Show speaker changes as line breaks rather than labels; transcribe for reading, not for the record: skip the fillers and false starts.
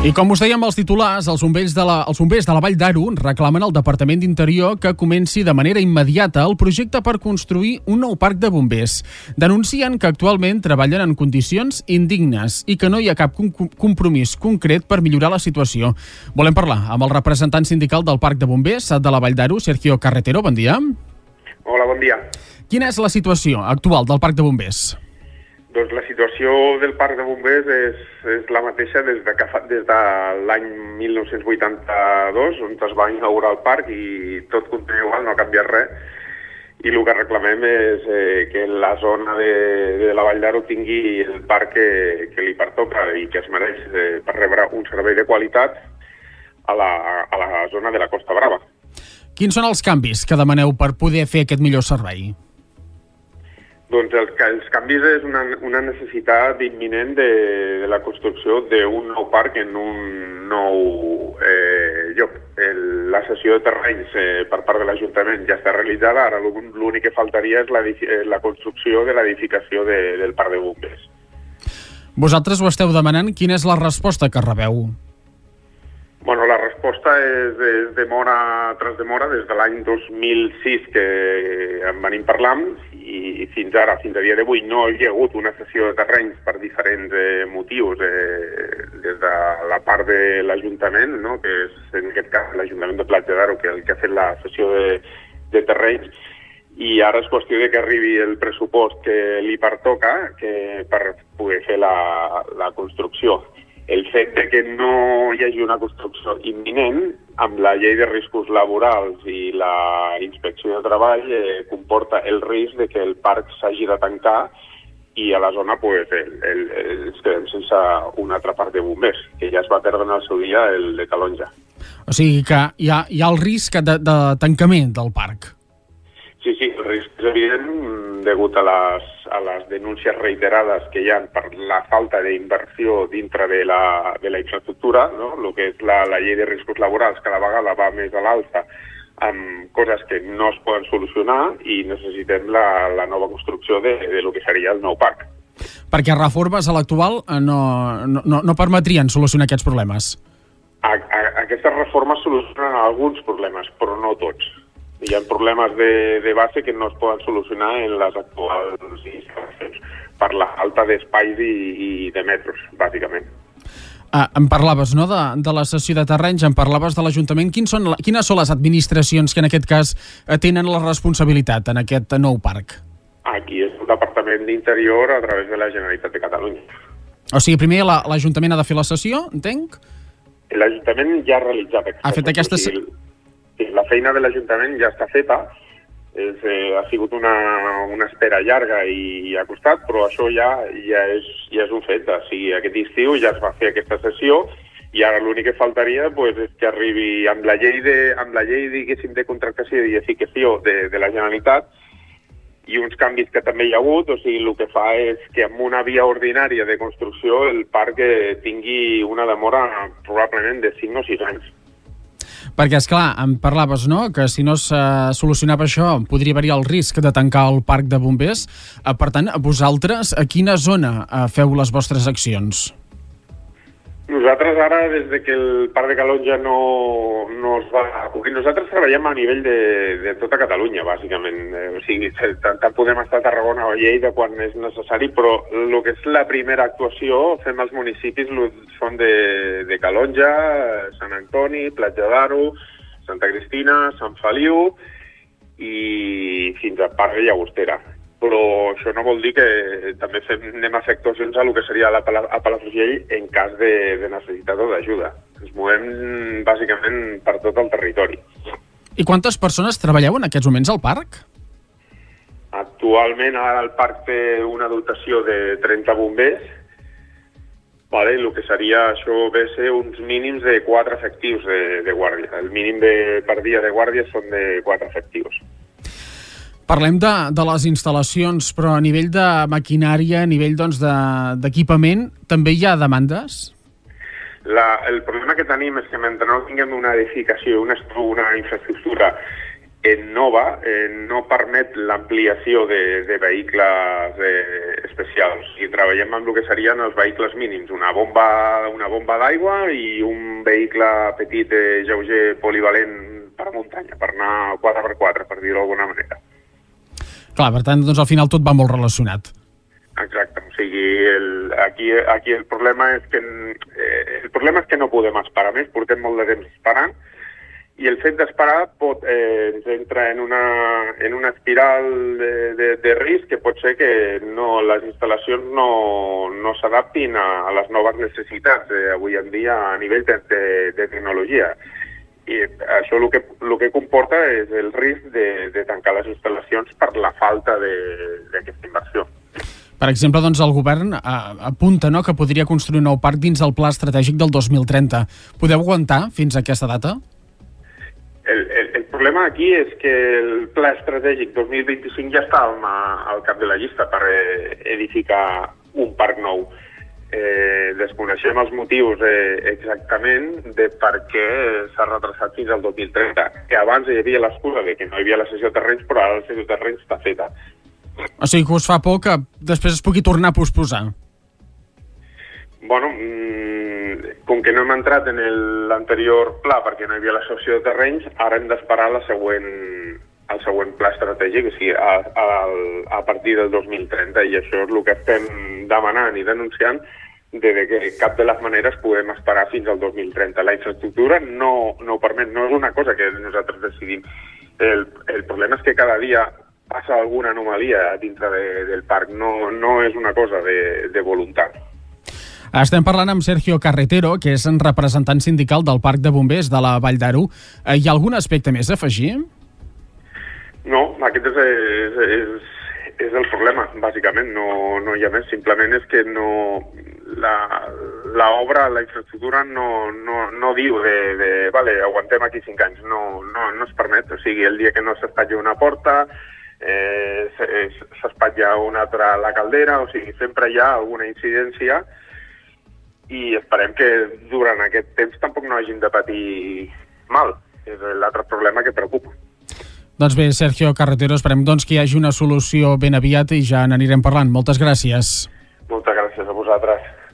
I com us dèiem als titulars, els bombers de la Vall d'Aro reclamen al Departament d'Interior que comenci de manera immediata el projecte per construir un nou parc de bombers. Denuncien que actualment treballen en condicions indignes i que no hi ha cap compromís concret per millorar la situació. Volem parlar amb el representant sindical del Parc de Bombers de la Vall d'Aro, Sergio Carretero. Bon dia.
Hola, bon dia.
Quina és la situació actual del Parc de Bombers?
Doncs la situació del Parc de Bombers és la mateixa des de l'any 1982, on es va inaugurar el parc, i tot continua igual, no ha canviat res. I el que reclamem és que la zona de la Vall d'Aro tingui el parc que li pertoca i que es mereix per rebre un servei de qualitat a la zona de la Costa Brava.
Quins són els canvis que demaneu per poder fer aquest millor servei?
Doncs els canvis és una necessitat imminent de la construcció d'un nou parc en un nou lloc. La cessió de terrenys per part de l'Ajuntament ja està realitzada, ara l'únic que faltaria és la construcció de l'edificació del Parc de Bombers.
Vosaltres ho esteu demanant, quina és la resposta que rebeu?
Bueno, la resposta és demora tras demora, des de l'any 2006 que en venim parlant, i fins ara, fins a dia d'avui, no hi ha hagut una cessió de terrenys per diferents motius des de la part de l'Ajuntament, no? Que és en aquest cas l'Ajuntament de Platja d'Aro que ha fet la cessió de terrenys, i ara és qüestió de que arribi el pressupost que li pertoca per poder fer la construcció. El fet de que no hi hagi una construcció imminent, amb la llei de riscos laborals i la inspecció de treball, comporta el risc de que el parc s'hagi de tancar i a la zona ens quedem sense un altre parc de bombers, que ja es va perdre en el seu dia, el de Calonja.
O sigui que hi ha el risc de tancament del parc.
Sí, el risc és evident degut a les denúncies reiterades que hi ha per la falta d'inversió dintre de la infraestructura, no? El que és la llei de riscos laborals, cada vegada va més a l'alça amb coses que no es poden solucionar, i necessitem la nova construcció de lo que seria el nou parc.
Perquè reformes a l'actual no permetrien solucionar aquests problemes?
Aquestes reformes solucionen alguns problemes, però no tots. Hi ha problemes de base que no es poden solucionar en les actuals instal·lacions per la falta d'espais i de metros, bàsicament.
Em parlaves, no, de la cessió de terrenys, em parlaves de l'Ajuntament. Quines són les administracions que en aquest cas tenen la responsabilitat en aquest nou parc?
Aquí és el Departament d'Interior a través de la Generalitat de Catalunya.
O sigui, primer l'Ajuntament ha de fer la cessió, entenc?
L'Ajuntament ja ha realitzat aquesta cessió. La feina de l'Ajuntament ja està feta, ha sigut una espera llarga i ha costat, però això ja és un fet. O sigui, aquest estiu ja es va fer aquesta sessió, i ara l'únic que faltaria és que arribi amb la llei diguéssim, de contractació i edificació de la Generalitat, i uns canvis que també hi ha hagut. O sigui, el que fa és que amb una via ordinària de construcció el parc tingui una demora probablement de 5 o 6 anys.
Perquè, esclar, em parlaves, no?, que si no es solucionava això podria haver-hi el risc de tancar el parc de bombers. Per tant, vosaltres a quina zona feu les vostres accions?
Nosaltres ara, des que el parc de Calonja no es va... Nosaltres treballem a nivell de tota Catalunya, bàsicament. O sigui, tant podem estar a Tarragona o a Lleida quan és necessari, però el que és la primera actuació fem als municipis són de Calonja, Sant Antoni, Platja d'Aro, Santa Cristina, Sant Feliu i fins a Parc de Llagostera. Però això no vol dir que també anem a fer actuacions a el que seria a Palafrugell en cas de necessitat o d'ajuda. Ens movem bàsicament per tot el territori.
I quantes persones treballeu en aquests moments al parc?
Actualment ara el parc té una dotació de 30 bombers. El que seria això ve ser uns mínims de 4 efectius de guàrdia. El mínim per dia de guàrdia són de 4 efectius.
Parlem de les instal·lacions, però a nivell de maquinària, a nivell d'equipament, també hi ha demandes?
El problema que tenim és que mentre no tinguem una edificació, una infraestructura nova, no permet l'ampliació de vehicles especials. I treballem amb el que serien els vehicles mínims, una bomba d'aigua i un vehicle petit lleuger polivalent per a muntanya, per anar 4x4, per dir-ho d'alguna manera.
Clar, per tant, doncs al final tot va molt relacionat.
Exacte, o sigui, aquí el problema és que no podem esperar més, portem molt de temps esperant, i el fet d'esperar ens entra en una espiral de risc que pot ser que les instal·lacions no s'adaptin a les noves necessitats avui en dia a nivell de tecnologia. I això el que comporta és el risc de tancar les instal·lacions per la falta d'aquesta inversió.
Per exemple, doncs, el govern apunta que podria construir un nou parc dins el pla estratègic del 2030. Podeu aguantar fins a aquesta data?
El problema aquí és que el pla estratègic 2025 ja està al cap de la llista per edificar un parc nou. Desconeixem els motius exactament de per què s'ha retrasat fins al 2030, que abans hi havia l'excusa de que no hi havia la cessió de terrenys, però ara la cessió de terrenys està feta.
O sigui que us fa por que després es pugui tornar a posposar?
Bueno, com que no hem entrat en l'anterior pla perquè no hi havia la cessió de terrenys, ara hem d'esperar el següent pla estratègic, o sigui, a partir del 2030, i això és el que estem demanant i denunciant, de que cap de les maneres podem esperar fins al 2030. La infraestructura no ho permet, no és una cosa que nosaltres decidim. El problema és que cada dia passa alguna anomalia dintre del parc, no és una cosa de voluntat.
Estem parlant amb Sergio Carretero, que és representant sindical del Parc de Bombers de la Vall d'Aro. Hi ha algun aspecte més a afegir?
No, aquest és el problema, bàsicament. No hi ha més. Simplement és que l'obra, la infraestructura no diu vale, aguantem aquí 5 anys. No es permet. O sigui, el dia que no s'espatlla una porta, s'espatlla una altra a la caldera, o sigui, sempre hi ha alguna incidència, i esperem que durant aquest temps tampoc no hagin de patir mal. És l'altre problema que preocupa.
Doncs bé, Sergio Carretero, esperem que hi hagi una solució ben aviat i ja n'anirem parlant. Moltes gràcies.
Moltes gràcies a vosaltres.